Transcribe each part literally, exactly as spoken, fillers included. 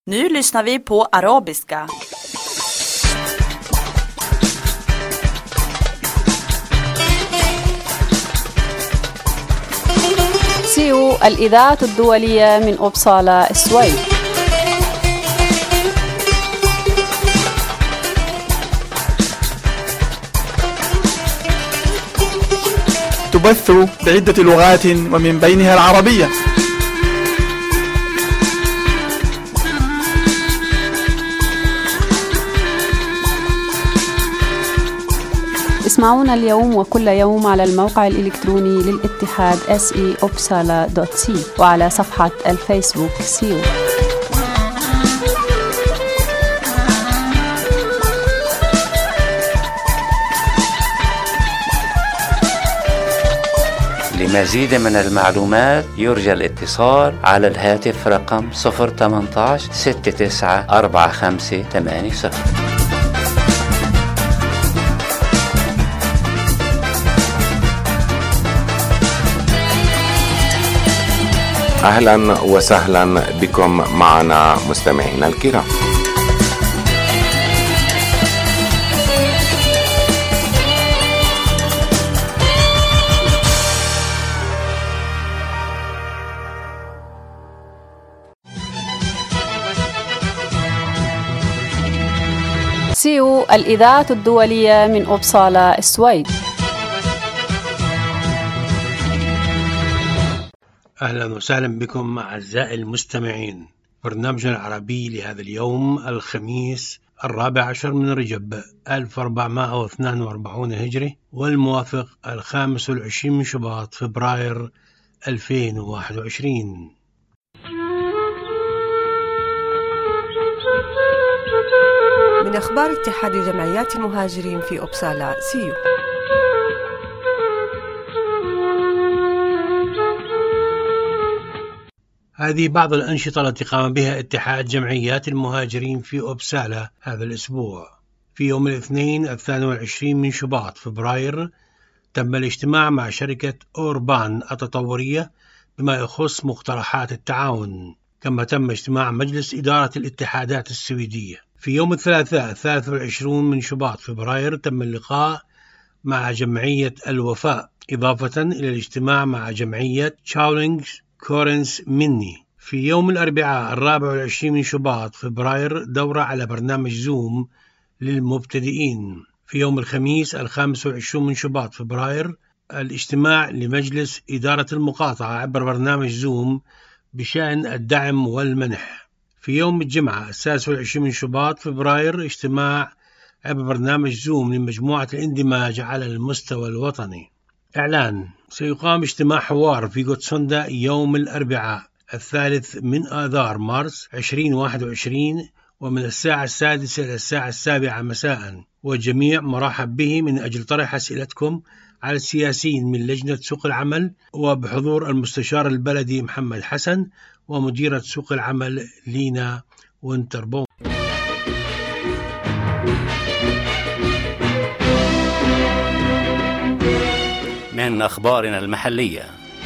Nu lyssnar vi på arabiska. سيو الإذاعة الدولية من أوبسالا السويد. تبث بعدة لغات ومن بينها العربية. اسمعونا اليوم وكل يوم على الموقع الإلكتروني للاتحاد اس اي اوبسالا دوت سي وعلى صفحة الفيسبوك سيو. لمزيد من المعلومات يرجى الاتصال على الهاتف رقم صفر ثمانية عشر ستة تسعة أربعة خمسة ثمانية صفر. أهلا وسهلا بكم معنا مستمعينا الكرام. سيو الإذاعة الدولية من أوبسالا السويد. أهلا وسهلا بكم أعزائي المستمعين. برنامجنا العربي لهذا اليوم الخميس الرابع عشر من رجب ألف وأربعمائة واثنين وأربعين هجري، والموافق الخامس والعشرين من شباط فبراير ألفين وواحد وعشرين. من أخبار اتحاد جمعيات المهاجرين في أوبسالا سيو. هذه بعض الأنشطة التي قام بها اتحاد جمعيات المهاجرين في أوبسالا هذا الأسبوع. في يوم الاثنين الثاني والعشرين من شباط فبراير تم الاجتماع مع شركة أوربان التطورية بما يخص مقترحات التعاون، كما تم اجتماع مجلس إدارة الاتحادات السويدية. في يوم الثلاثاء الثالث والعشرون من شباط فبراير تم اللقاء مع جمعية الوفاء، إضافة إلى الاجتماع مع جمعية تشاولينغز كورنس مني. في يوم الأربعاء الرابع والعشرين من شباط فبراير دورة على برنامج زوم للمبتدئين. في يوم الخميس الخامس والعشرين من شباط فبراير الاجتماع لمجلس إدارة المقاطعة عبر برنامج زوم بشأن الدعم والمنح. في يوم الجمعة السادس والعشرين من شباط فبراير اجتماع عبر برنامج زوم لمجموعة الاندماج على المستوى الوطني. إعلان: سيقام اجتماع حوار في غوتسوندا يوم الأربعاء الثالث من آذار مارس ألفين وواحد وعشرين، ومن الساعة السادسة إلى الساعة السابعة مساء، والجميع مرحب به من أجل طرح أسئلتكم على السياسيين من لجنة سوق العمل، وبحضور المستشار البلدي محمد حسن ومديرة سوق العمل لينا وينتربوم. من أخبارنا المحلية.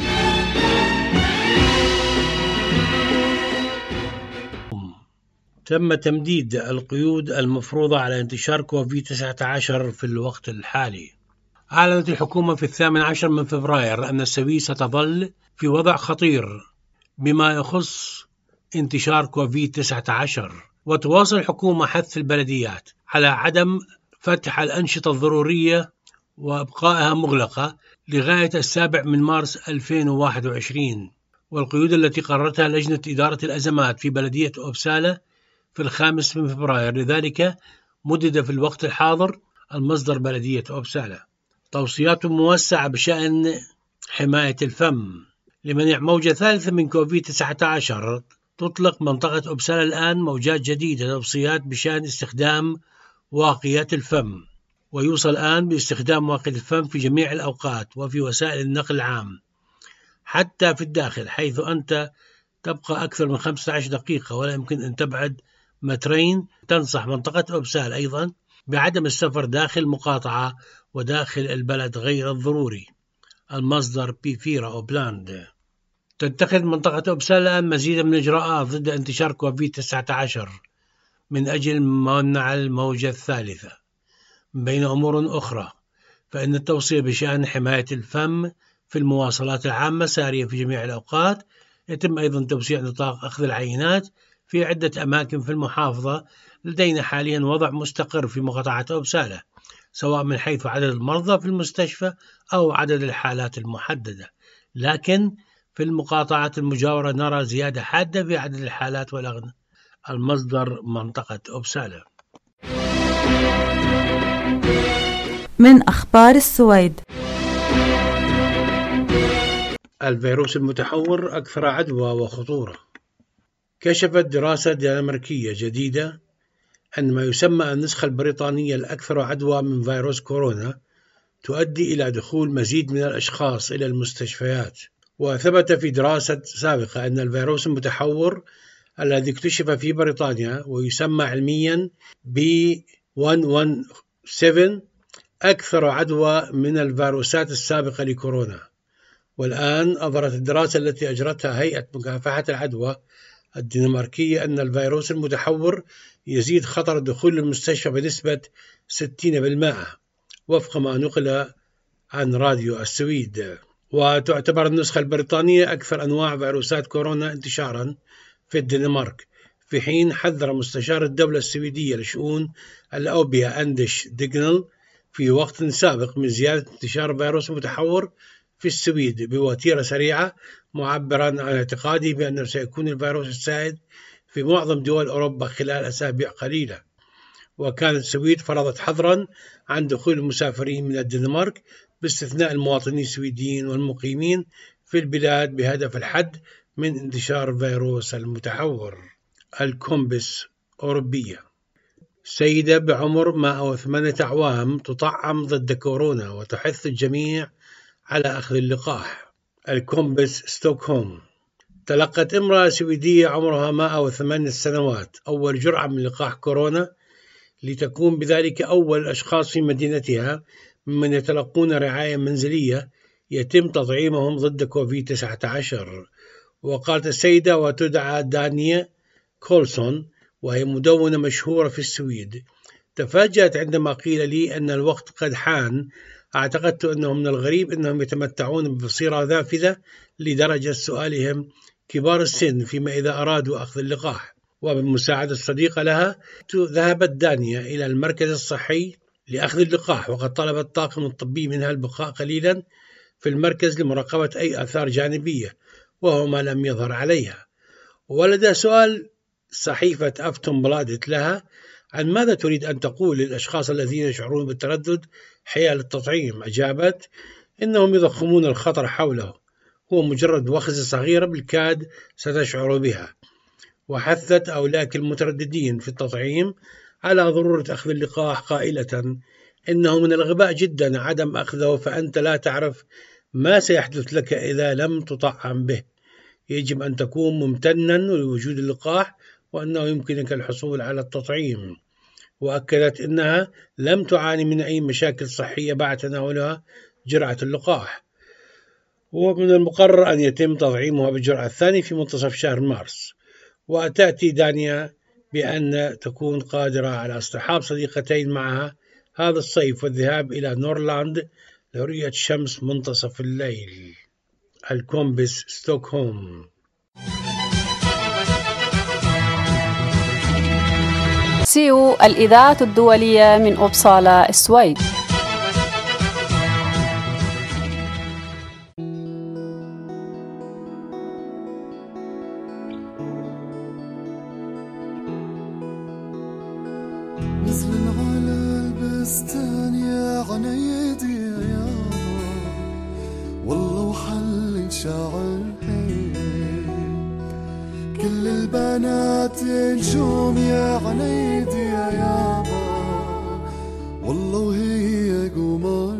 تم تمديد القيود المفروضة على انتشار كوفيد تسعة عشر في الوقت الحالي. أعلنت الحكومة في الثامن عشر من فبراير أن السويد ستظل في وضع خطير بما يخص انتشار كوفيد تسعة عشر، وتواصل الحكومة حث البلديات على عدم فتح الأنشطة الضرورية وإبقائها مغلقة لغاية السابع من مارس ألفين وواحد وعشرين. والقيود التي قررتها لجنة إدارة الأزمات في بلدية أوبسالا في الخامس من فبراير، لذلك مدد في الوقت الحاضر المصدر بلدية أوبسالا توصيات موسعة بشأن حماية الفم لمنع موجة ثالثة من كوفيد تسعة عشر. تطلق منطقة أوبسالا الآن موجات جديدة توصيات بشأن استخدام واقيات الفم، ويوصل الآن باستخدام واقية الفم في جميع الأوقات وفي وسائل النقل العام حتى في الداخل، حيث أنت تبقى أكثر من خمسة عشر دقيقة ولا يمكن أن تبعد مترين. تنصح منطقة أوبسالا أيضا بعدم السفر داخل المقاطعة وداخل البلد غير الضروري. المصدر بيفيرا أوبلاند. تتخذ منطقة أوبسالا مزيدا من الإجراءات ضد انتشار كوفيد تسعة عشر من أجل منع الموجة الثالثة. بين أمور أخرى، فإن التوصية بشأن حماية الفم في المواصلات العامة سارية في جميع الأوقات. يتم أيضا توسيع نطاق أخذ العينات في عدة أماكن في المحافظة. لدينا حاليا وضع مستقر في مقاطعة أوبسالا، سواء من حيث عدد المرضى في المستشفى أو عدد الحالات المحددة، لكن في المقاطعة المجاورة نرى زيادة حادة في عدد الحالات والأغنى. المصدر منطقة أوبسالا. من أخبار السويد. الفيروس المتحور أكثر عدوى وخطورة. كشفت دراسة دنماركية جديدة أن ما يسمى النسخة البريطانية الأكثر عدوى من فيروس كورونا تؤدي إلى دخول مزيد من الأشخاص إلى المستشفيات. وثبت في دراسة سابقة أن الفيروس المتحور الذي اكتشف في بريطانيا ويسمى علميا بي مئة وسبعة عشر أكثر عدوى من الفيروسات السابقة لكورونا. والآن أظهرت الدراسة التي أجرتها هيئة مكافحة العدوى الدنماركية أن الفيروس المتحور يزيد خطر دخول المستشفى بنسبة ستين بالمئة وفق ما نقل عن راديو السويد. وتعتبر النسخة البريطانية أكثر أنواع فيروسات كورونا انتشارا في الدنمارك، في حين حذر مستشار الدولة السويدية لشؤون الأوبئة أندش ديجنل في وقت سابق من زيادة انتشار فيروس متحور في السويد بوتيرة سريعة، معبرا عن اعتقاده بأنه سيكون الفيروس السائد في معظم دول أوروبا خلال أسابيع قليلة. وكانت السويد فرضت حظرا عن دخول المسافرين من الدنمارك باستثناء المواطنين السويديين والمقيمين في البلاد بهدف الحد من انتشار الفيروس المتحور. الكومبس أوروبية. سيدة بعمر مئة وثمانية أعوام تطعم ضد كورونا وتحث الجميع على أخذ اللقاح. الكومبس ستوكهولم. تلقت امرأة سويدية عمرها مئة وثمانية سنوات أول جرعة من لقاح كورونا، لتكون بذلك أول الأشخاص في مدينتها ممن يتلقون رعاية منزلية يتم تطعيمهم ضد كوفيد تسعة عشر. وقالت السيدة وتدعى دانيا كولسون، وهي مدونة مشهورة في السويد: تفاجأت عندما قيل لي أن الوقت قد حان. اعتقدت أنه من الغريب أنهم يتمتعون ببصيرة نافذة لدرجة سؤالهم كبار السن فيما إذا أرادوا أخذ اللقاح. وبمساعدة صديقة لها ذهبت دانيا إلى المركز الصحي لأخذ اللقاح، وقد طلب الطاقم الطبي منها البقاء قليلا في المركز لمراقبة أي آثار جانبية، وهو ما لم يظهر عليها. ولدى سؤال صحيفة أفتون بلادت لها عن ماذا تريد أن تقول للأشخاص الذين يشعرون بالتردد حيال التطعيم، أجابت: إنهم يضخمون الخطر حوله، هو مجرد وخزة صغيرة بالكاد ستشعر بها. وحثت أولاك المترددين في التطعيم على ضرورة أخذ اللقاح، قائلة: إنه من الغباء جدا عدم أخذه، فأنت لا تعرف ما سيحدث لك إذا لم تطعم به. يجب أن تكون ممتنا لوجود اللقاح وأنه يمكنك الحصول على التطعيم. وأكدت أنها لم تعاني من أي مشاكل صحية بعد تناولها جرعة اللقاح، ومن المقرر أن يتم تطعيمها بالجرعة الثانية في منتصف شهر مارس. وتأتي دانيا بأن تكون قادرة على اصطحاب صديقتين معها هذا الصيف والذهاب إلى نورلاند لرؤية الشمس منتصف الليل. الكومبس ستوكهولم. سيو الإذاعة الدولية من أوبسالا السويد. نزل على البستان يا عنيدي يا والله وحل شعر كل البنات نجوم يا عنيدي يا يابا والله وهي قمر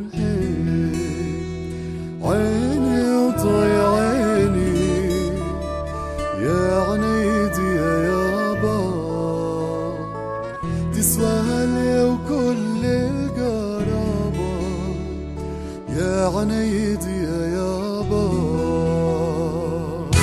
عيني وطي عيني يا عنيدي يا يابا تسواها لي وكل القرابة يا عنيدي يا يابا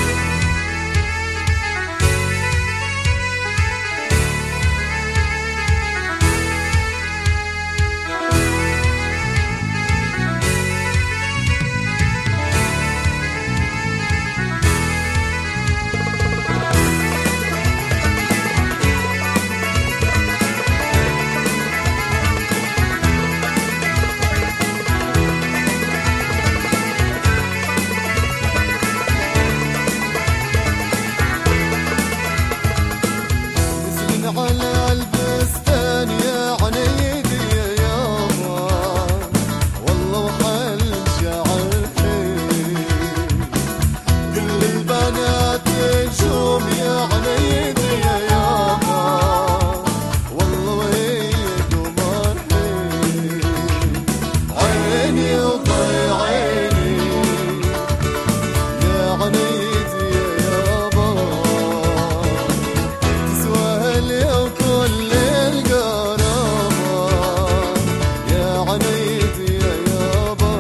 على البستان يا عنيدي يا يابا والله وحل شعري كل البنات نجوم يا عنيدي يا يابا والله وهي قمري عيني وضي عيني يا عنيدي يا يابا تسوى لي وكل القرابة يا عنيدي يا يابا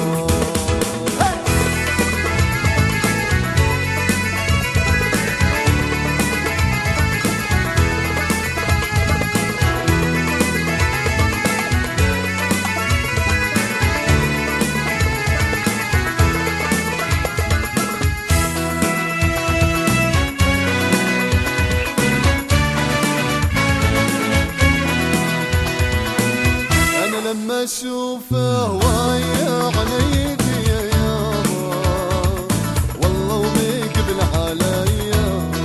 أنا لما أشوفه ويا عنيدي يا يابا والله وبيقبل عليا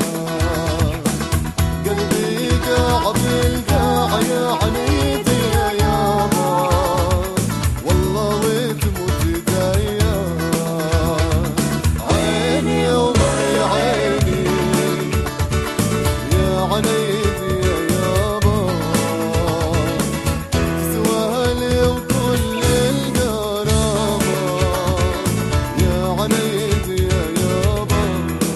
قلبي قاع بالقاع يا عنيدي يا يابا والله وتموت ايديا عيني وضي عيني يا عنيدي يا يابا تسوى لي وكل القرابة يا عنيدي يا يابا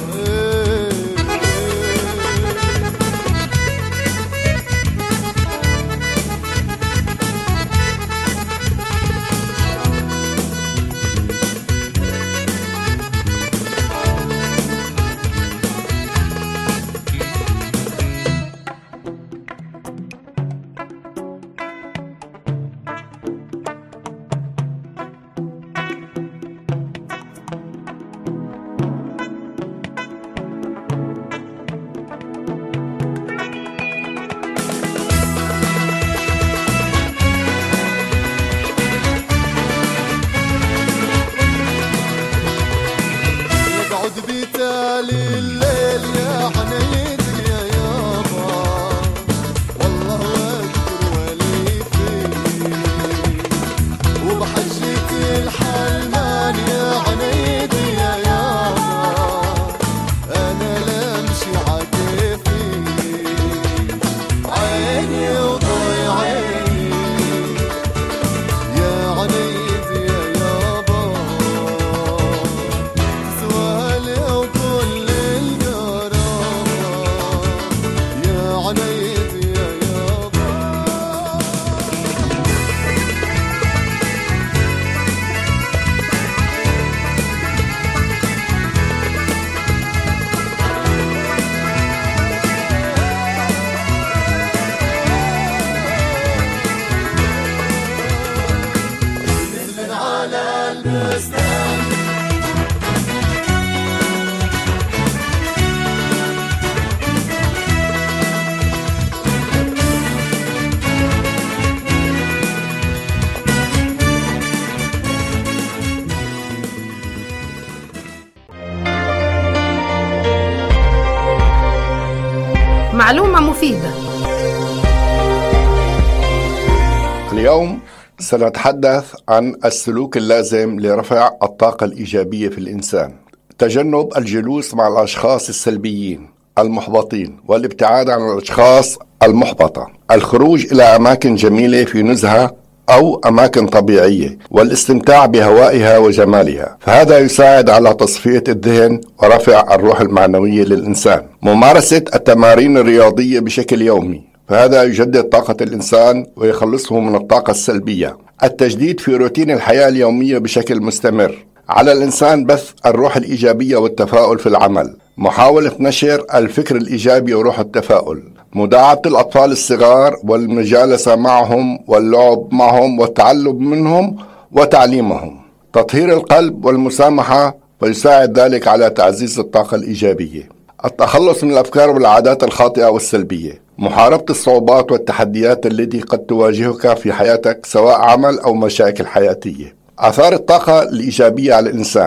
نقعد بتالي الليل يا عنيدي يا يابا والله واذكر ولي فيه وبحجة الحلمان يا عنيدي يا يابا انا لمشي عكيفي عيني وضي عيني يا عنيدي يا يابا تسوى لي وكل القرابة يا عنيدي يا يابا نزل على البستان معلومة مفيدة. اليوم سنتحدث عن السلوك اللازم لرفع الطاقة الإيجابية في الإنسان. تجنب الجلوس مع الأشخاص السلبيين المحبطين والابتعاد عن الأشخاص المحبطة، الخروج إلى أماكن جميلة في نزهة أو أماكن طبيعية والاستمتاع بهوائها وجمالها، فهذا يساعد على تصفية الذهن ورفع الروح المعنوية للإنسان. ممارسة التمارين الرياضية بشكل يومي، فهذا يجدد طاقة الإنسان ويخلصه من الطاقة السلبية. التجديد في روتين الحياة اليومية بشكل مستمر. على الإنسان بث الروح الإيجابية والتفاؤل في العمل، محاولة نشر الفكر الإيجابي وروح التفاؤل، مداعبة الأطفال الصغار والمجالسة معهم واللعب معهم والتعلم منهم وتعليمهم، تطهير القلب والمسامحة، ويساعد ذلك على تعزيز الطاقة الإيجابية. التخلص من الأفكار والعادات الخاطئة والسلبية، محاربة الصعوبات والتحديات التي قد تواجهك في حياتك سواء عمل أو مشاكل حياتية. آثار الطاقة الإيجابية على الإنسان،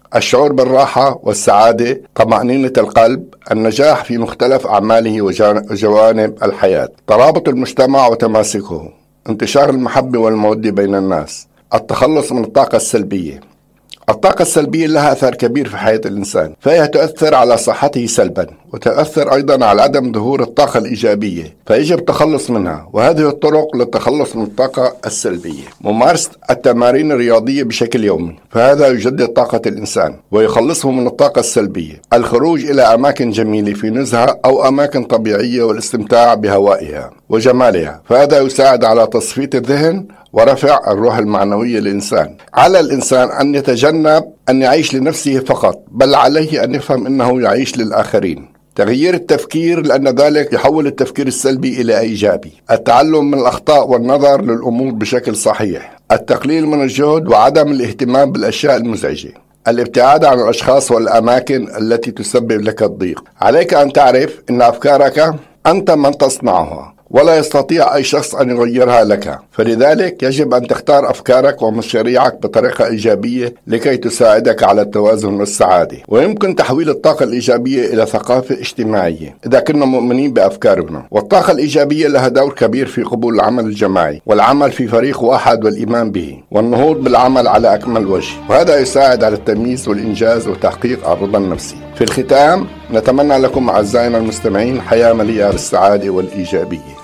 الشعور بالراحة والسعادة، طمأنينة القلب، النجاح في مختلف أعماله وجوانب الحياة، ترابط المجتمع وتماسكه، انتشار المحبة والمودة بين الناس، التخلص من الطاقة السلبية. الطاقة السلبية لها أثر كبير في حياة الإنسان، فهي تؤثر على صحته سلبا، وتؤثر أيضا على عدم ظهور الطاقة الإيجابية، فيجب التخلص منها. وهذه الطرق للتخلص من الطاقة السلبية: ممارسة التمارين الرياضية بشكل يومي، فهذا يجدد طاقة الإنسان ويخلصه من الطاقة السلبية. الخروج إلى أماكن جميلة في نزهة أو أماكن طبيعية والاستمتاع بهوائها وجمالها، فهذا يساعد على تصفية الذهن ورفع الروح المعنوية للإنسان. على الإنسان أن يتجنب أن يعيش لنفسه فقط، بل عليه أن يفهم أنه يعيش للآخرين. تغيير التفكير، لأن ذلك يحول التفكير السلبي إلى إيجابي. التعلم من الأخطاء والنظر للأمور بشكل صحيح. التقليل من الجهد وعدم الاهتمام بالأشياء المزعجة. الابتعاد عن الأشخاص والأماكن التي تسبب لك الضيق. عليك أن تعرف أن أفكارك أنت من تصنعها، ولا يستطيع أي شخص أن يغيرها لك، فلذلك يجب أن تختار أفكارك ومشاريعك بطريقة إيجابية لكي تساعدك على التوازن والسعادة. ويمكن تحويل الطاقة الإيجابية إلى ثقافة اجتماعية إذا كنا مؤمنين بأفكارنا. والطاقة الإيجابية لها دور كبير في قبول العمل الجماعي والعمل في فريق واحد والإيمان به والنهوض بالعمل على أكمل وجه، وهذا يساعد على التمييز والإنجاز وتحقيق الرضا النفسي. في الختام، نتمنى لكم أعزائنا المستمعين حياة مليئة بالسعادة والإيجابية.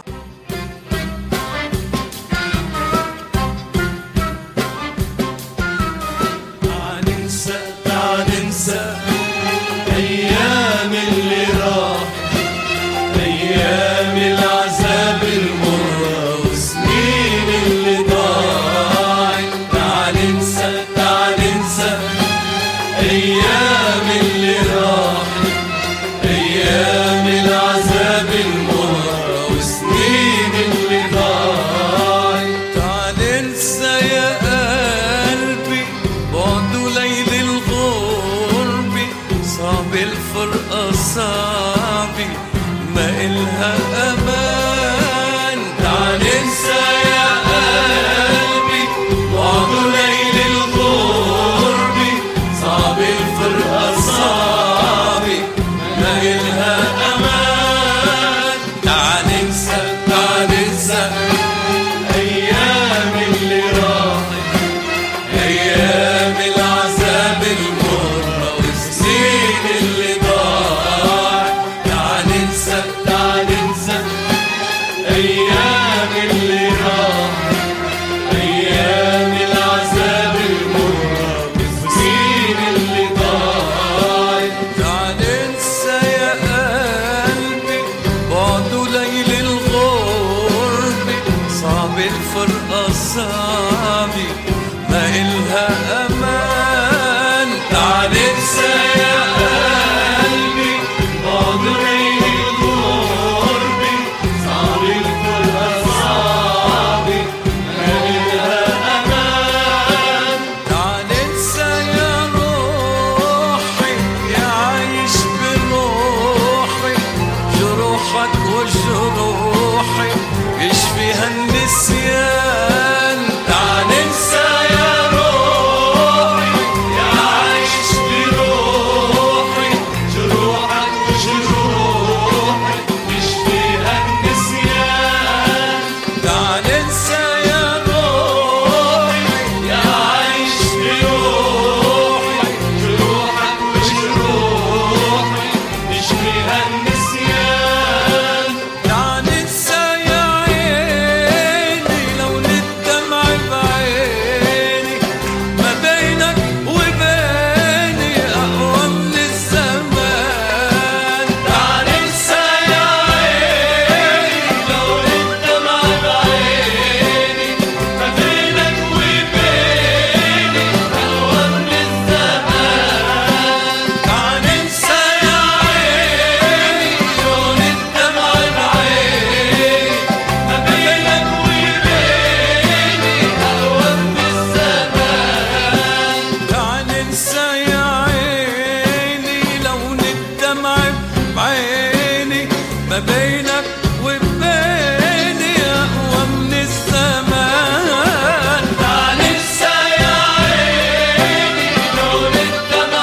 أيام اللي راح، أيام العذاب المرة وسنين اللي ضاعت. تعال ننسى، تعال ننسى أيام اللي راح، أيام العذاب المرة وسنين اللي ضاعت. تعال ننسى يا قلبي بعد ليل الغرب، صعب الفرقة صعبة ما إلها أمان. تعال ننسى يا قلبي بعد ليل الغرب، صعب الفرقة صعبة ما إلها أمان. تعال ننسى، تعال ننسى أيام اللي راحت، أيام العذاب المرة والسنين اللي ضاعت. تعال ننسى، تعال ننسى أيام اللي راحت، أيام العذاب المرة والسنين اللي ضاعت. تعال ننسى يا قلبي بعد ليل الغرب، صعب الفرقة صعبة ما إلها أمان. تعال ننسى يا قلبي بعد ليل الغرب، صعب الفرقة صعبة ما إلها أمان. تعال ننسى يا روحي يا عايش بروحي، جروحك وجروحي يشفيها النسيان. تعال ننسى يا روحي يا عايش بروحي، جروحك وجروحي يشفيها النسيان. تعال ننسى يا روحي يا عايش بروحي، جروحك وجروحي يشفيها النسيان. تعال ننسى يا عيني لون الدمع بعيني، ما بينك وبيني أقوى من الزمان. تعال ننسى يا عيني لون الدمع بعيني، ما بينك وبيني أقوى من الزمان. تعال ننسى يا عيني لون الدمع بعيني، ما بينك وبيني أقوى من الزمان. تعال ننسى يا عيني لون الدمع بعيني، ما بينك وبيني أقوى من الزمان. تعال ننسى يا عيني لون الدمع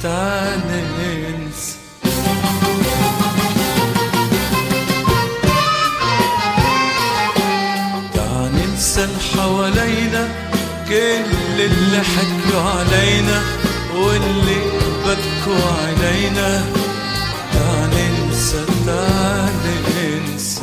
تعال ننسى. تعال ننسى اللي حوالينا، كل اللي حكوا علينا واللي بكوا علينا. تعال ننسى تعال ننسى.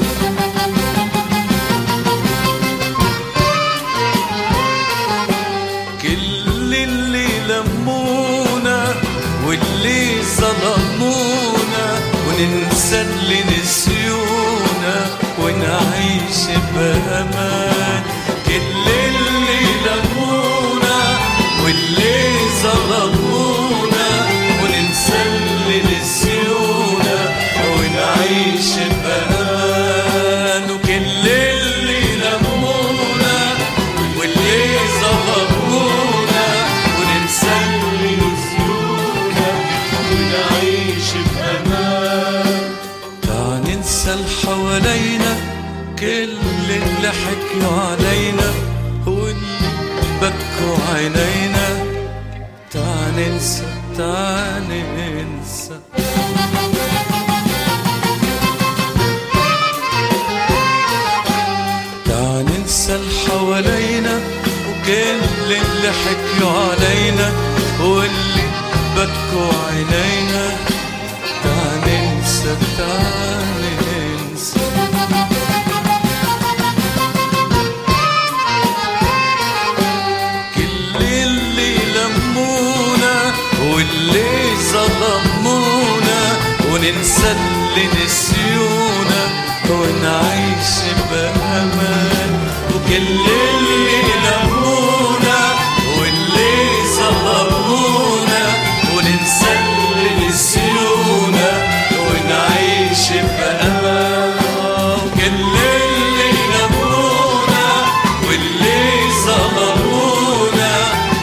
كل اللي لمونا واللي ظلمونا، وننسى اللي نسيونا ونعيش بأمان. كل اللي لمونا واللي ظلمونا، وننسى اللي نسيونا ونعيش بأمان. وكل اللي لمونا واللي ظلمونا، وننسى اللي نسيونا ونعيش بأمان. تعال ننسى اللي حوالينا، كل اللي حكوا علينا واللي بكوا عينينا. تعال ننسى تعال ننسى. تعال ننسى اللي حوالينا، وكل اللي حكوا علينا واللي بكوا عينينا. تعال ننسى تعال ننسى. واللي ظلمونا، وننسى اللي نسيونا ونعيش بأمان. وكل اللي لمونا واللي ظلمونا، وننسى اللي نسيونا ونعيش بأمان. وكل اللي لمونا واللي ظلمونا،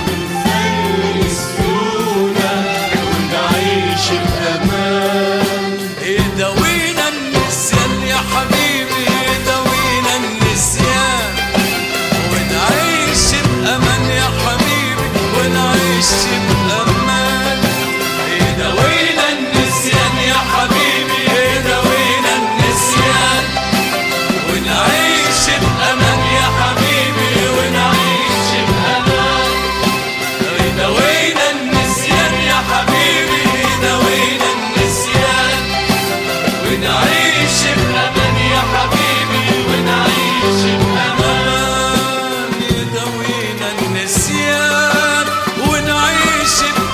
داوينا النسيان يا حبيبي، داوينا النسيان ونعيش بأمان يا حبيبي، ونعيش بأمان. داوينا النسيان يا حبيبي، داوينا النسيان ونعيش بأمان يا حبيبي، ونعيش بأمان. داوينا النسيان يا حبيبي، داوينا النسيان ونعيش بأمان يا حبيبي، ونعيش بأمان. يداوينا النسيان ونعيش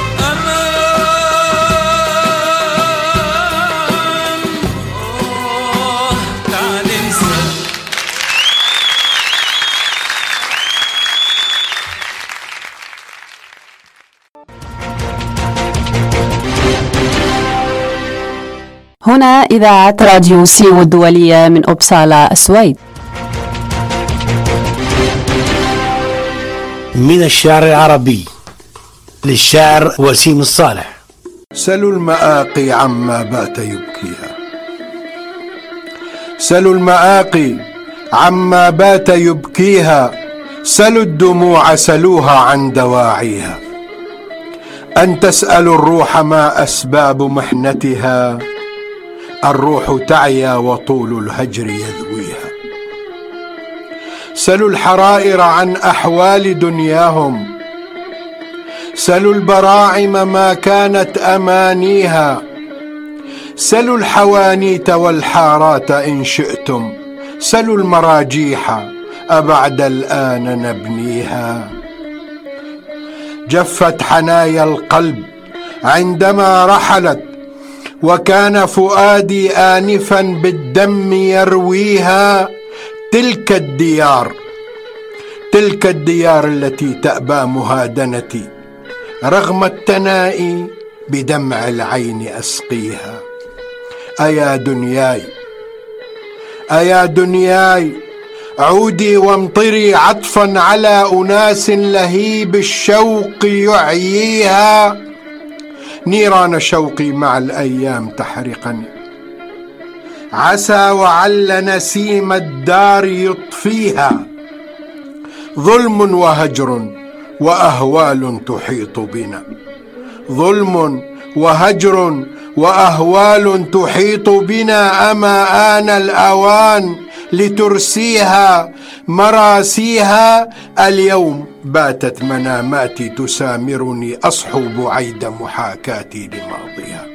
بأمان. آه تعال ننسى. هنا إذاعة راديو سيو الدولية من أوبسالا السويد. من الشعر العربي للشاعر وسيم الصالح. سلوا المآقي عما بات يبكيها، سلوا المآقي عما بات يبكيها، سلوا الدموع سلوها عن دواعيها. أن تسأل الروح ما أسباب محنتها، الروح تعيا وطول الهجر يذويها. سلوا الحرائر عن أحوال دنياهم، سلوا البراعم ما كانت أمانيها. سلوا الحوانيت والحارات إن شئتم، سلوا المراجيح أبعد الآن نبنيها. جفت حنايا القلب عندما رحلت، وكان فؤادي آنفا بالدم يرويها. تلك الديار تلك الديار التي تأبى مهادنتي، رغم التنائي بدمع العين أسقيها. أيا دنياي أيا دنياي عودي وامطري عطفا على أناس لهيب الشوق يعييها. نيران شوقي مع الأيام تحرقني، عسى وعل نسيم الدار يطفيها. ظلم وهجر وأهوال تحيط بنا، ظلم وهجر وأهوال تحيط بنا، أما آن الأوان لترسيها مراسيها. اليوم باتت مناماتي تسامرني، أصحو بعيد محاكاتي لماضيها.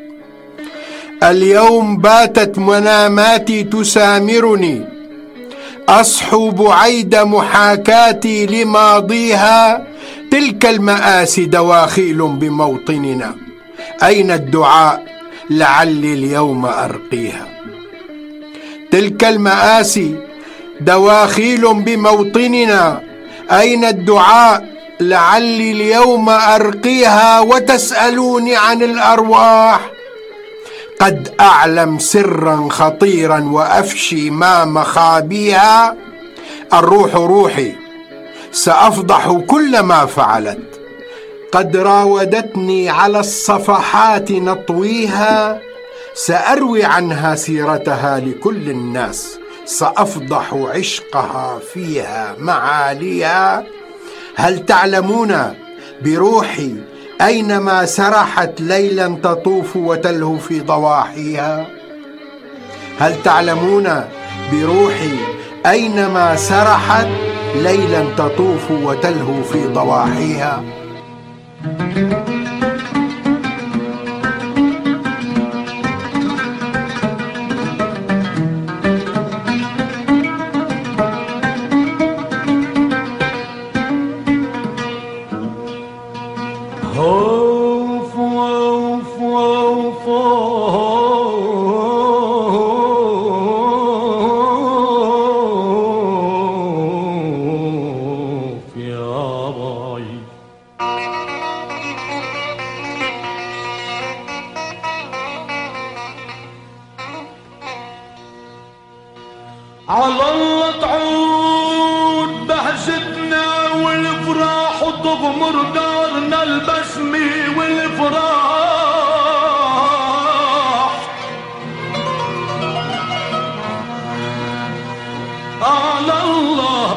اليوم باتت مناماتي تسامرني، أصحو بعيد محاكاتي لماضيها. تلك المآسي دواخيل بموطننا، أين الدعاء لعلي اليوم أرقيها. تلك المآسي دواخيل بموطننا، أين الدعاء لعلي اليوم أرقيها. وتسألوني عن الأرواح، قد أعلم سرا خطيرا وأفشي ما مخابيها. الروح روحي سأفضح كل ما فعلت، قد راودتني على الصفحات نطويها. سأروي عنها سيرتها لكل الناس، سأفضح عشقها فيها معاليها. هل تعلمون بروحي أينما سرحت ليلا تطوف وتلهو في ضواحيها؟ هل تعلمون بروحي أينما سرحت ليلا تطوف وتلهو في ضواحيها؟ على الله تعود بهجتنا والفراح وتغمر دارنا البسمة والفراح. على الله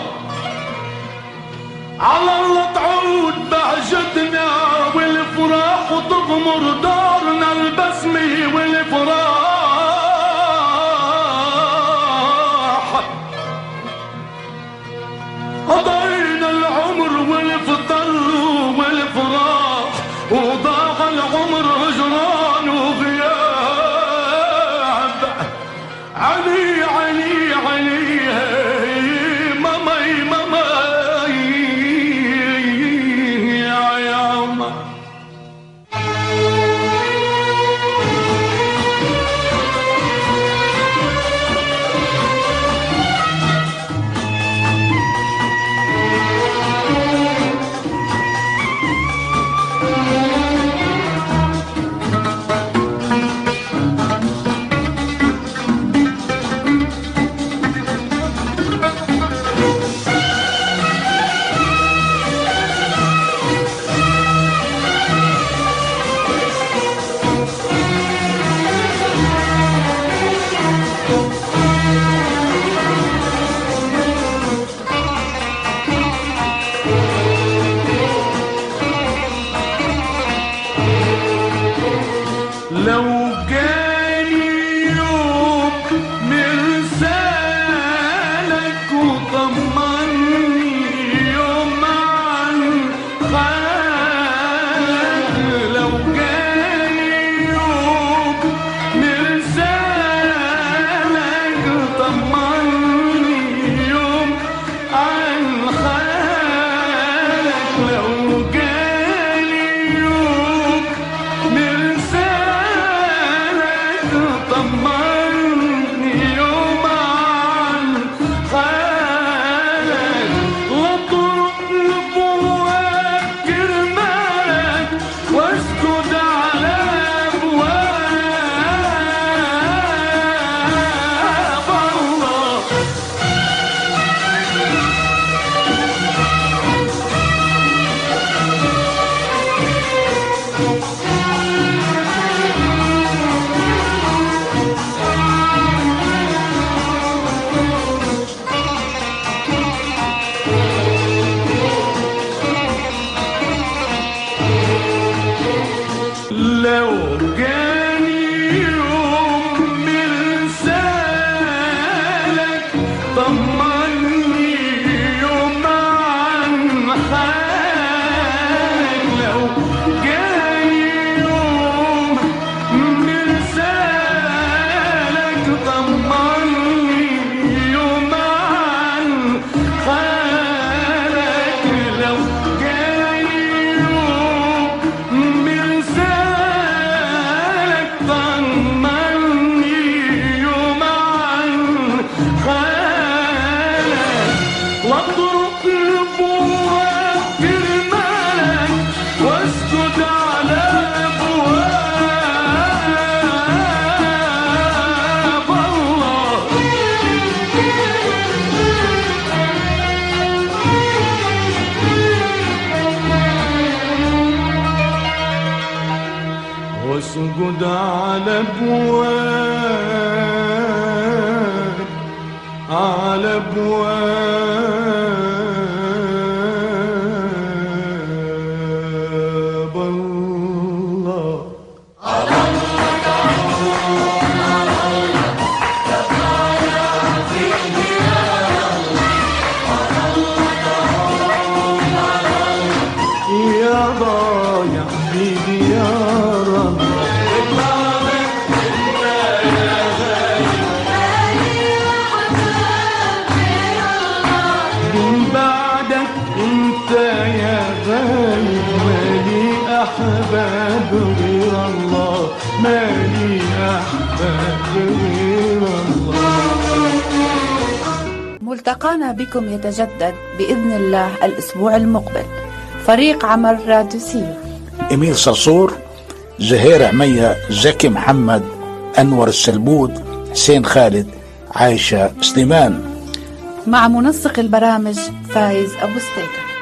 على الله تعود بهجتنا والفراح وتغمر دارنا البسمة والفراح. قضينا العمر والفطر والفراق، وضاع العمر هجران وغياب. علي علي علي ماماي ماماي يا ياما. لو جاني يوم مرسالك وطمني يوم عن خالك، لو جاني يوم مرسالك وطمني يوم عن خالك، لو جاني يوم مرسالك جاني يوم مرسالك طمني يوم عن حالك، لو جاني يوم مرسالك طمني يوم عن حالك، لو جاني يوم مرسالك طمني يوم عن حالك، واطرق الابواب في الملك واسجد على ابواب الله. واسجد على ابواب على ابواب الله. يا ضايع في ديار من بعدك انت يا غالي، مالي احباب غير الله، مالي احباب غير الله. ملتقانا بكم يتجدد بإذن الله الأسبوع المقبل. فريق عمل راديو سيو: إميل صرصور، زهير عمية، زكي محمد، أنور السلبود، حسين خالد، عايشة سليمان، مع منسق البرامج فايز أبو ستيكة.